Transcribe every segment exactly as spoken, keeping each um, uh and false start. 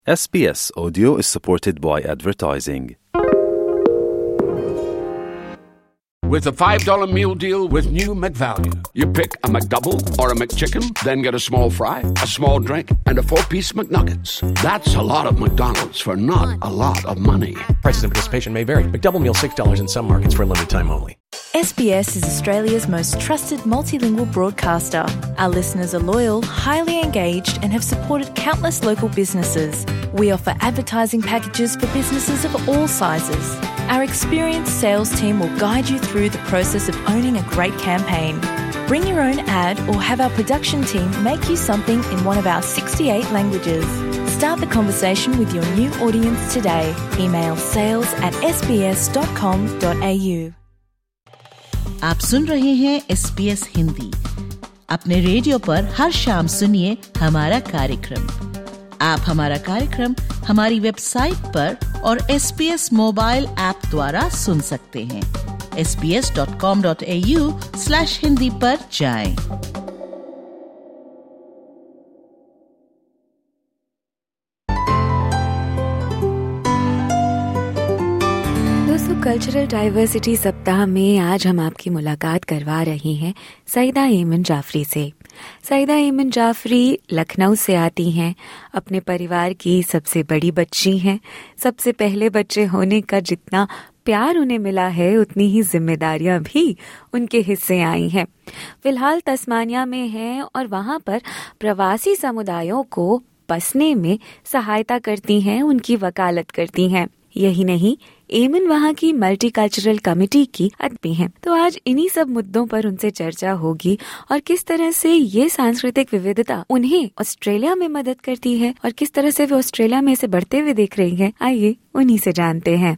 S B S Audio is supported by advertising. With a five dollar meal deal with new McValue. You pick a McDouble or a McChicken, then get a small fry, a small drink, and a four-piece McNuggets. That's a lot of McDonald's for not a lot of money. Prices of participation may vary. McDouble meal six dollars in some markets for a limited time only. S B S is Australia's most trusted multilingual broadcaster. Our listeners are loyal, highly engaged, and have supported countless local businesses. We offer advertising packages for businesses of all sizes. Our experienced sales team will guide you through the process of owning a great campaign. Bring your own ad or have our production team make you something in one of our sixty-eight languages. Start the conversation with your new audience today. Email sales at s b s dot com dot a u. आप सुन रहे हैं S B S Hindi. अपने radio पर हर शाम सुनिए हमारा कार्यक्रम। आप हमारा कार्यक्रम हमारी वेबसाइट पर और S B S mobile app द्वारा सुन सकते हैं। S B S dot com dot A U slash Hindi पर जाएं। कल्चरल डाइवर्सिटी सप्ताह में आज हम आपकी मुलाकात करवा रहे हैं सईदा एमन जाफरी से। सईदा एमन जाफरी लखनऊ से आती हैं। अपने परिवार की सबसे बड़ी बच्ची हैं। सबसे पहले बच्चे होने का जितना प्यार उन्हें मिला है उतनी ही जिम्मेदारियां भी उनके हिस्से आई हैं। फिलहाल तस्मानिया में हैं और वहां पर प्रवासी समुदायों को बसने में सहायता करती हैं, उनकी वकालत करती हैं। यही नहीं, एमन वहाँ की मल्टीकल्चरल कमेटी की अध्यक्ष हैं। तो आज इन्हीं सब मुद्दों पर उनसे चर्चा होगी और किस तरह से ये सांस्कृतिक विविधता उन्हें ऑस्ट्रेलिया में मदद करती है और किस तरह से वे ऑस्ट्रेलिया में इसे बढ़ते हुए देख रही हैं। आइए उन्हीं से जानते हैं।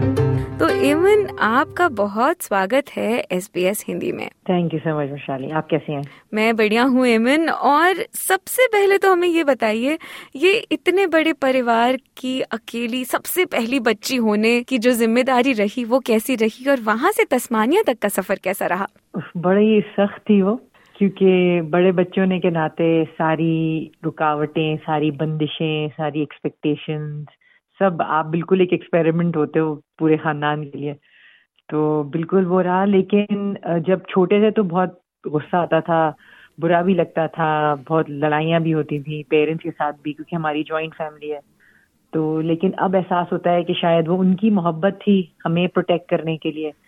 तो एमन, आपका बहुत स्वागत है एस बी एस हिंदी में। Thank you so much Vaishali, आप कैसी हैं? मैं बढ़िया हूँ एमन। और सबसे पहले तो हमें ये बताइए, ये इतने बड़े परिवार की अकेली सबसे पहली बच्ची होने की जो जिम्मेदारी रही वो कैसी रही और वहाँ से तस्मानिया तक का सफर कैसा रहा? बड़ी सख्त थी वो, क्योंकि बड़े बच्चों ने के नाते सारी रुकावटें, सारी बंदिशें, सारी एक्सपेक्टेशंस, सब आप बिल्कुल एक एक्सपेरिमेंट होते हो पूरे खानदान के लिए। तो बिल्कुल वो रहा। लेकिन जब छोटे थे तो बहुत गुस्सा आता था, बुरा भी लगता था, बहुत लड़ाइयाँ भी होती थी पेरेंट्स के साथ भी, क्योंकि हमारी जॉइंट फैमिली है। तो लेकिन अब एहसास होता है कि शायद वो उनकी मोहब्बत थी हमें प्रोटेक्ट करने के लिए,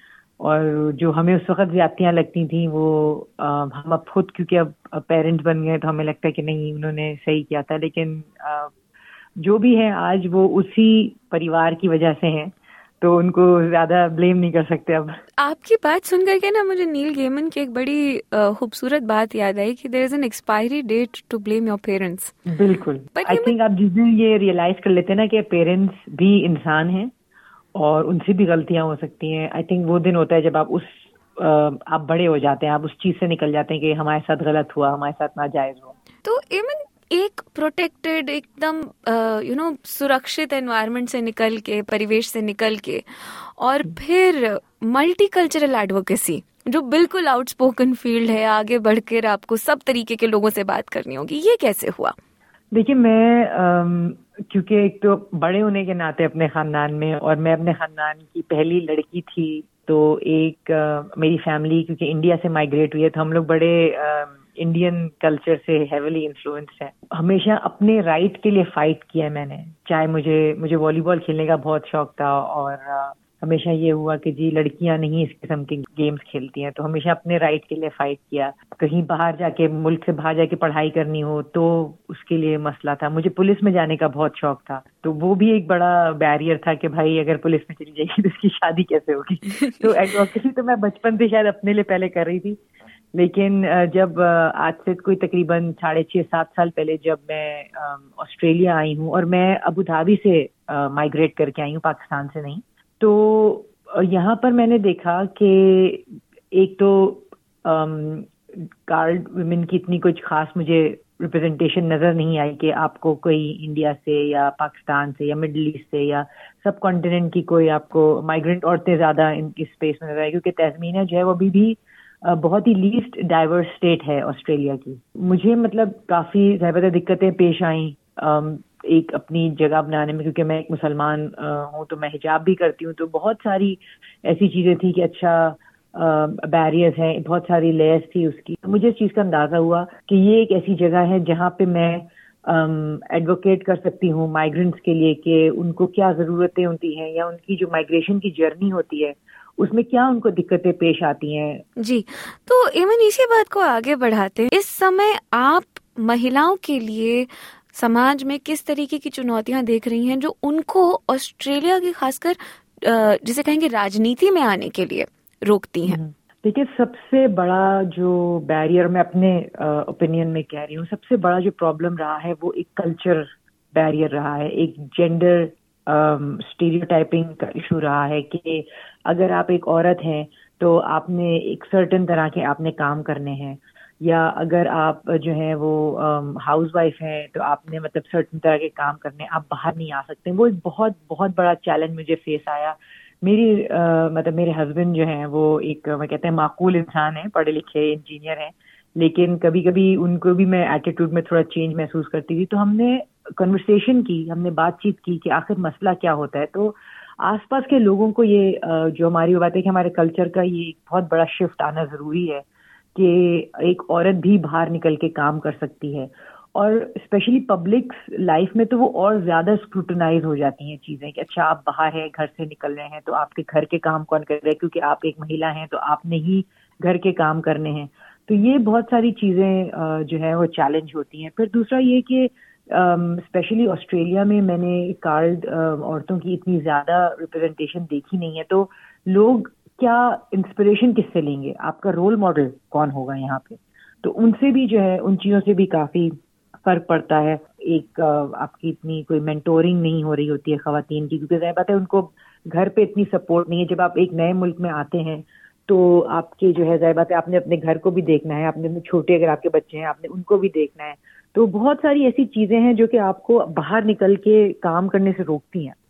और जो हमें उस वक्त ज्यादतियाँ लगती थी वो आ, हम अब खुद क्योंकि अब पेरेंट्स बन गए तो हमें लगता है कि नहीं, उन्होंने सही किया था। लेकिन आ, जो भी है आज वो उसी परिवार की वजह से हैं, तो उनको ज्यादा ब्लेम नहीं कर सकते अब। आपकी बात सुन करके ना मुझे नील गेमन की एक बड़ी खूबसूरत बात याद आई कि there is an expiry date to blame your parents. बिल्कुल। आई थिंक आप जिस दिन ये रियलाइज कर लेते हैं ना कि पेरेंट्स भी इंसान हैं और उनसे भी गलतियां हो सकती हैं, आई थिंक वो दिन होता है जब आप उस आप बड़े हो जाते हैं, आप उस चीज से निकल जाते हैं कि हमारे साथ गलत हुआ, हमारे साथ नाजायज हुआ। तो एमन, एक प्रोटेक्टेड एकदम यू नो सुरक्षित एनवायरनमेंट से निकल के, परिवेश से निकल के, और फिर मल्टीकल्चरल एडवोकेसी जो बिल्कुल आउटस्पोकन फील्ड है, आगे बढ़कर आपको सब तरीके के लोगों से बात करनी होगी, ये कैसे हुआ? देखिए, मैं आम, क्योंकि एक तो बड़े होने के नाते अपने खानदान में, और मैं अपने खानदान की पहली लड़की थी, तो एक आ, मेरी फैमिली क्योंकि इंडिया से माइग्रेट हुई है, तो हम लोग बड़े आ, इंडियन कल्चर से हेविली इन्फ्लुएंस्ड है। हमेशा अपने राइट के लिए फाइट किया है मैंने, चाहे मुझे मुझे वॉलीबॉल खेलने का बहुत शौक था, और आ, हमेशा ये हुआ कि जी लड़कियां नहीं इस किस्म के गेम्स खेलती हैं, तो हमेशा अपने राइट के लिए फाइट किया। कहीं बाहर जाके, मुल्क से बाहर जाके पढ़ाई करनी हो तो उसके लिए मसला था। मुझे पुलिस में जाने का बहुत शौक था, तो वो भी एक बड़ा बैरियर था कि भाई अगर पुलिस में चली जाएगी तो उसकी शादी कैसे होगी। तो एडवोकेसी तो मैं बचपन से शायद अपने लिए पहले कर रही थी, लेकिन जब आज से कोई तकरीबन साढ़े छः सात साल पहले जब मैं ऑस्ट्रेलिया आई हूँ, और मैं अबू धाबी से माइग्रेट करके आई हूँ, पाकिस्तान से नहीं, तो यहाँ पर मैंने देखा कि एक तो कार्ड वुमेन की इतनी कुछ खास मुझे रिप्रेजेंटेशन नजर नहीं आई कि आपको कोई इंडिया से या पाकिस्तान से या मिडिल ईस्ट से या सब कॉन्टिनेंट की कोई आपको माइग्रेंट औरतें ज्यादा इनकी स्पेस में नजर आई, क्योंकि तस्मीनिया जो है वो अभी भी बहुत ही लीस्ट डाइवर्स स्टेट है ऑस्ट्रेलिया की। मुझे मतलब काफी ज्यादा दिक्कतें पेश आई एक अपनी जगह बनाने में, क्योंकि मैं एक मुसलमान हूँ तो मैं हिजाब भी करती हूँ, तो बहुत सारी ऐसी चीज़ें थी कि अच्छा बैरियर्स हैं, बहुत सारी लेयर्स थी उसकी। तो मुझे इस चीज़ का अंदाज़ा हुआ कि ये एक ऐसी जगह है जहाँ पे मैं एडवोकेट um, कर सकती हूँ माइग्रेंट्स के लिए कि उनको क्या ज़रूरतें होती हैं या उनकी जो माइग्रेशन की जर्नी होती है उसमें क्या उनको दिक्कतें पेश आती हैं। जी, तो एमन इसी बात को आगे बढ़ाते हैं, इस समय आप महिलाओं के लिए समाज में किस तरीके की चुनौतियां देख रही हैं जो उनको ऑस्ट्रेलिया की खासकर जिसे कहेंगे राजनीति में आने के लिए रोकती हैं? देखिए, सबसे बड़ा जो बैरियर, मैं अपने ओपिनियन uh, में कह रही हूँ, सबसे बड़ा जो प्रॉब्लम रहा है वो एक कल्चर बैरियर रहा है, एक जेंडर स्टीरियोटाइपिंग um, का इशू रहा है कि अगर आप एक औरत हैं तो आपने एक सर्टेन तरह के आपने काम करने हैं, या अगर आप जो है वो हाउस वाइफ हैं तो आपने मतलब सर्टेन तरह के काम करने, आप बाहर नहीं आ सकते। वो एक बहुत बहुत बड़ा चैलेंज मुझे फेस आया। मेरी uh, मतलब मेरे हस्बैंड जो हैं वो एक मैं कहते हैं माकूल इंसान है, पढ़े लिखे इंजीनियर हैं, लेकिन कभी कभी उनको भी मैं एटीट्यूड में थोड़ा चेंज महसूस करती थी। तो हमने कन्वर्सेशन की, हमने बातचीत की कि आखिर मसला क्या होता है। तो आसपास के लोगों को ये uh, जो हमारी बात है कि हमारे कल्चर का ये बहुत बड़ा शिफ्ट आना ज़रूरी है कि एक औरत भी बाहर निकल के काम कर सकती है, और स्पेशली पब्लिक लाइफ में तो वो और ज्यादा स्क्रूटनाइज हो जाती हैं चीजें कि अच्छा आप बाहर हैं, घर से निकल रहे हैं, तो आपके घर के काम कौन कर रहे हैं, क्योंकि आप एक महिला हैं तो आपने ही घर के काम करने हैं। तो ये बहुत सारी चीजें जो है वो चैलेंज होती हैं। फिर दूसरा ये कि स्पेशली uh, ऑस्ट्रेलिया में मैंने कार्ड uh, औरतों की इतनी ज्यादा रिप्रेजेंटेशन देखी नहीं है, तो लोग क्या इंस्पिरेशन किससे लेंगे, आपका रोल मॉडल कौन होगा यहाँ पे, तो उनसे भी जो है उन चीज़ों से भी काफ़ी फर्क पड़ता है। एक आपकी इतनी कोई मेंटोरिंग नहीं हो रही होती है ख़वातीन की, क्योंकि ज़ाहिर बात है उनको घर पे इतनी सपोर्ट नहीं है। जब आप एक नए मुल्क में आते हैं तो आपके जो है ज़ाहिर बात है आपने अपने घर को भी देखना है, आपने छोटे अगर आपके बच्चे हैं आपने उनको भी देखना है। तो बहुत सारी ऐसी चीज़ें हैं जो कि आपको बाहर निकल के काम करने से रोकती हैं।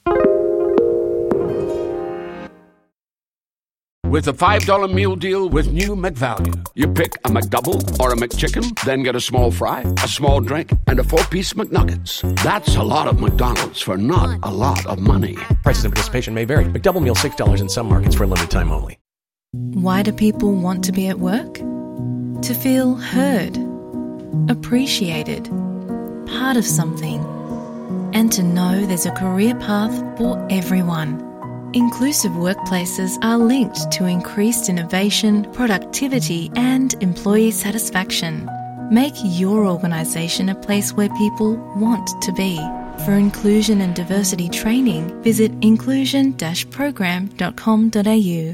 With a five dollar meal deal with new McValue. You pick a McDouble or a McChicken, then get a small fry, a small drink, and a four-piece McNuggets. That's a lot of McDonald's for not a lot of money. Prices of participation may vary. McDouble meal six dollars in some markets for a limited time only. Why do people want to be at work? To feel heard, appreciated, part of something, and to know there's a career path for everyone. Inclusive workplaces are linked to increased innovation, productivity, and employee satisfaction. Make your organisation a place where people want to be. For inclusion and diversity training, visit inclusion dash program dot com dot a u.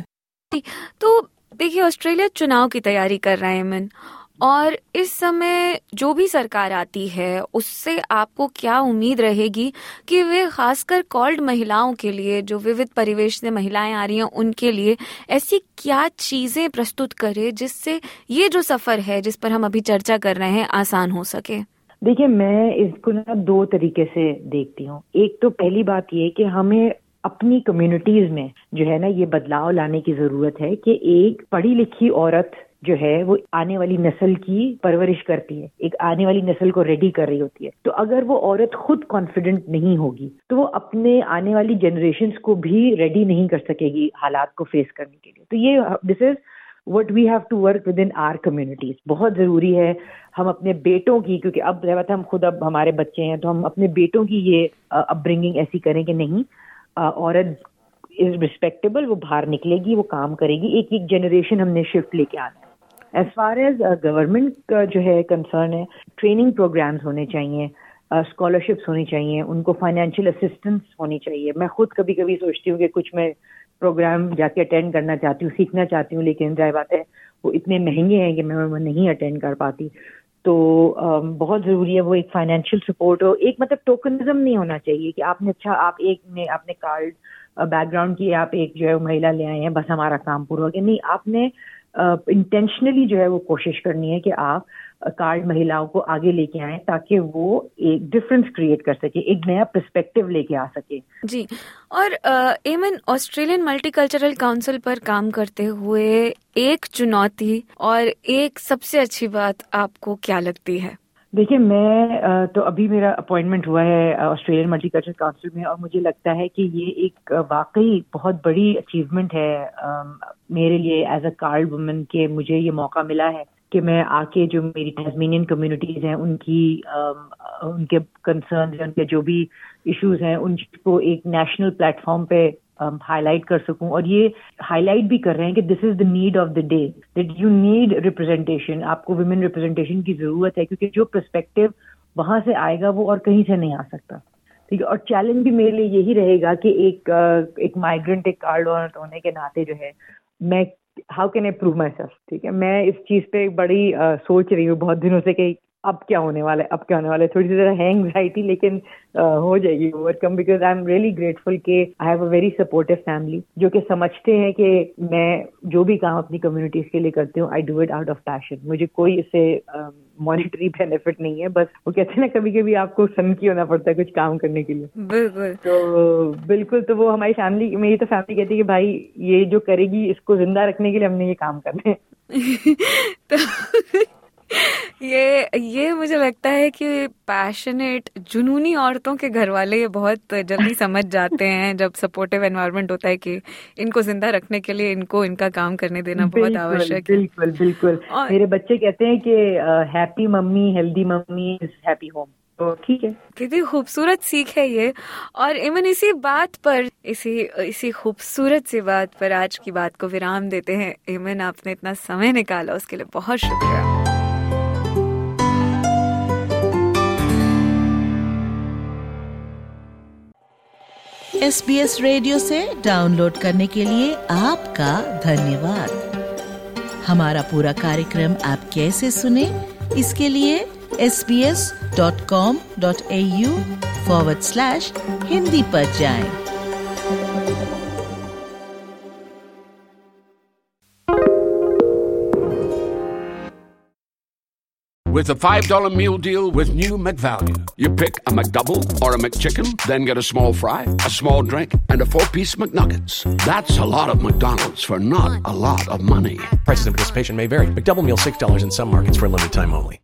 तो देखिए, Australia चुनाव की तैयारी कर रहा है एमन, और इस समय जो भी सरकार आती है उससे आपको क्या उम्मीद रहेगी कि वे खासकर कॉल्ड महिलाओं के लिए, जो विविध परिवेश से महिलाएं आ रही हैं उनके लिए ऐसी क्या चीजें प्रस्तुत करे जिससे ये जो सफर है जिस पर हम अभी चर्चा कर रहे हैं आसान हो सके? देखिए, मैं इसको ना दो तरीके से देखती हूँ। एक तो पहली बात ये कि हमें अपनी कम्युनिटीज में जो है ना ये बदलाव लाने की जरूरत है कि एक पढ़ी लिखी औरत जो है वो आने वाली नस्ल की परवरिश करती है, एक आने वाली नस्ल को रेडी कर रही होती है। तो अगर वो औरत खुद कॉन्फिडेंट नहीं होगी तो वो अपने आने वाली जनरेशन्स को भी रेडी नहीं कर सकेगी हालात को फेस करने के लिए। तो ये this is what we have to work with in our communities. बहुत जरूरी है हम अपने बेटों की, क्योंकि अब जब हम खुद अब हमारे बच्चे हैं तो हम अपने बेटों की ये अपब्रिंगिंग ऐसी करें कि नहीं, औरत इज रिस्पेक्टेबल, वो बाहर निकलेगी, वो काम करेगी। एक एक जनरेशन हमने शिफ्ट लेके आना है। एज फार एज गवर्नमेंट का जो है कंसर्न है, ट्रेनिंग प्रोग्राम्स होने चाहिए, स्कॉलरशिप्स uh, होनी चाहिए, उनको फाइनेंशियल असिस्टेंस होनी चाहिए। मैं खुद कभी कभी सोचती हूँ कि कुछ मैं प्रोग्राम जाके अटेंड करना चाहती हूँ, सीखना चाहती हूँ, लेकिन जाहिर बात है वो इतने महंगे हैं कि मैं वो नहीं अटेंड कर पाती। तो uh, बहुत ज़रूरी है वो एक फाइनेंशियल सपोर्ट हो। एक मतलब टोकनिज्म नहीं होना चाहिए कि आपने अच्छा आप एक ने आपने कार्ड बैकग्राउंड की, आप एक जो है महिला ले आए हैं, बस हमारा काम पूरा हो गया। नहीं, आपने इंटेंशनली uh, जो है वो कोशिश करनी है कि आप कार्ड uh, महिलाओं को आगे लेके आएं ताकि वो एक डिफरेंस क्रिएट कर सके, एक नया पर्सपेक्टिव लेके आ सके। जी, और एमन, ऑस्ट्रेलियन मल्टीकल्चरल काउंसिल पर काम करते हुए एक चुनौती और एक सबसे अच्छी बात आपको क्या लगती है? देखिए, मैं तो अभी मेरा अपॉइंटमेंट हुआ है ऑस्ट्रेलियन मल्टीकल्चरल काउंसिल में, और मुझे लगता है कि ये एक वाकई बहुत बड़ी अचीवमेंट है मेरे लिए एज अ कार्ड वुमन के मुझे ये मौका मिला है कि मैं आके जो मेरी टैस्मेनियन कम्युनिटीज हैं उनकी उनके कंसर्न्स, उनके जो भी इश्यूज हैं उनको एक नेशनल प्लेटफॉर्म पे हाईलाइट um, कर सकूं। और ये हाईलाइट भी कर रहे हैं कि this is the need of the day, that you need representation. आपको वुमेन रिप्रेजेंटेशन की जरूरत है, क्योंकि जो पर्सपेक्टिव वहां से आएगा वो और कहीं से नहीं आ सकता। ठीक है, और चैलेंज भी मेरे लिए यही रहेगा कि एक एक माइग्रेंट, एक कार्ड ऑनर होने के नाते जो है मैं how can I prove myself. ठीक है, मैं इस चीज पे बड़ी uh, सोच रही हूँ बहुत दिनों से कि अब क्या होने वाला है, अब क्या होने वाला है। थोड़ी सी जरा है एंग्जाइटी, लेकिन uh, हो जाएगी overcome, because I am really grateful कि I have a very supportive family जो कि समझते हैं कि मैं जो भी काम अपनी कम्युनिटीज के लिए करती हूँ I do it out of passion. मुझे कोई इससे मॉनेटरी बेनिफिट नहीं है, बस वो कहते हैं ना कभी कभी आपको सनकी होना पड़ता है कुछ काम करने के लिए। बिल्कुल, तो बिल्कुल, तो वो हमारी फैमिली, मेरी तो फैमिली कहती है कि भाई ये जो करेगी इसको जिंदा रखने के लिए हमने ये काम करने तो ये ये मुझे लगता है कि पैशनेट जुनूनी औरतों के घर वाले ये बहुत जल्दी समझ जाते हैं जब सपोर्टिव एनवायरनमेंट होता है कि इनको जिंदा रखने के लिए इनको इनका काम करने देना बहुत आवश्यक है। बिल्कुल बिल्कुल, मेरे बच्चे कहते हैं कि happy mummy healthy mummy is happy home. तो ठीक है, कितनी खूबसूरत सीख है ये। और इमन, इसी बात पर, इसी इसी खूबसूरत सी बात पर आज की बात को विराम देते हैं। इमन, आपने इतना समय निकाला उसके लिए बहुत शुक्रिया। एस बी एस रेडियो से डाउनलोड करने के लिए आपका धन्यवाद। हमारा पूरा कार्यक्रम आप कैसे सुने, इसके लिए S B S dot com dot A U forward slash Hindi पर जाएं। With a five dollar meal deal with new McValue. You pick a McDouble or a McChicken, then get a small fry, a small drink, and a four-piece McNuggets. That's a lot of McDonald's for not a lot of money. Prices and participation may vary. McDouble meal six dollars in some markets for a limited time only.